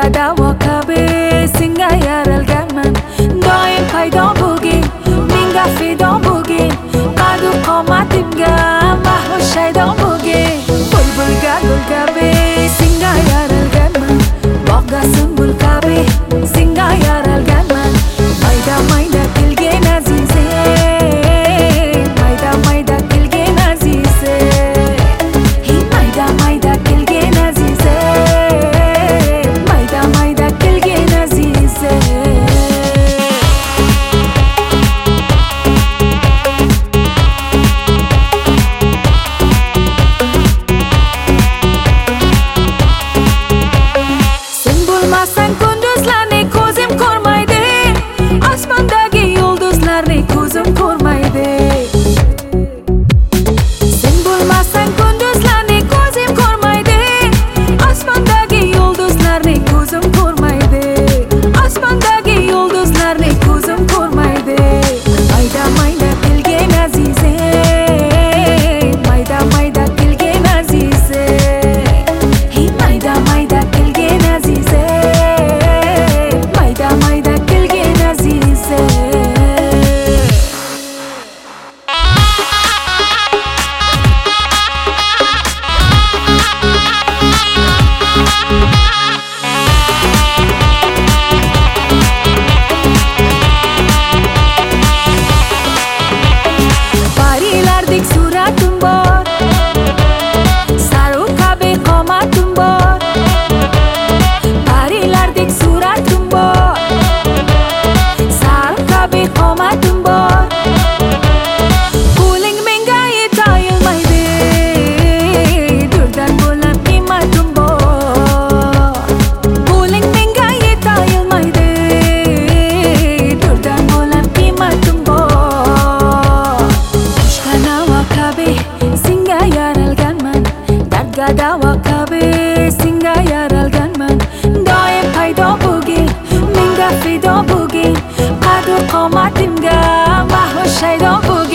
davo kabi senga yaralganman. Doim paydo bo'lgin, menga fido bo'lgin. Qadu qomatimga mahliyo shaydo bo'lgin. Bulbulga gul kabi senga yaralganman. Bog'ga sumbul kabi senga yaralganman. Mayda mayda kelgin azize, mayda mayda kelgin azize. Hey mayda mayda kelgin azize, mayda mayda kelgin azize. Sen bo'lmasang kunduzlarni ko'zim ko'rmaydi, osmondagi yulduzlarni ko'zim ko'rmaydi. Sen bo'lmasang kunduzlarni ko'zim ko'rmaydi, osmondagi yulduzlarni ko'zim ko'rmaydi. Osmondagi yulduzlarni ko'zim ko'rmaydi. Mayda mayda kelgin azize, mayda mayda kelgin azize. Hey mayda mayda kelgin azize, mayda mayda kelgin azize. Parilardek suratim bor, saru kabi qomatim bor. Parilardek suratim bor, saru kabi qomatim bor. Qo'ling menga yetolmaydi, durdan bo'lar qiymatim bor. Qo'ling menga yetolmaydi, durdan bo'lar qiymatim bor. Qushga navo kabi senga yaralganman. Dardga davo kabi senga yaralganman. Doim paydo bo'lgin, menga fido bo'lgin. Qadu qomatimga mahliyo shaydo bo'lgin.